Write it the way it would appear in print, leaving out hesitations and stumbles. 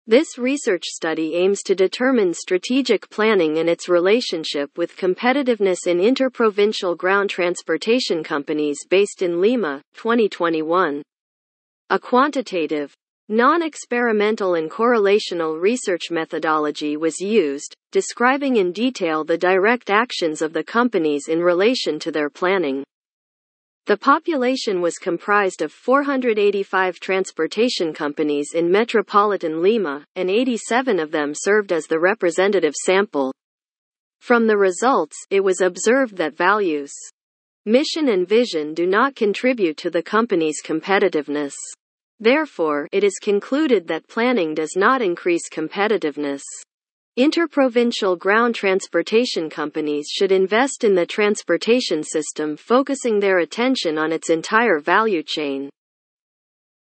This research study aims to determine strategic planning and its relationship with competitiveness in interprovincial ground transportation companies based in Lima, 2021. A quantitative, non-experimental and correlational research methodology was used, describing in detail the direct actions of the companies in relation to their planning. The population was comprised of 485 transportation companies in metropolitan Lima, and 87 of them served as the representative sample. From the results, it was observed that values, mission and vision do not contribute to the company's competitiveness. Therefore, it is concluded that planning does not increase competitiveness. Interprovincial ground transportation companies should invest in the transportation system, focusing their attention on its entire value chain.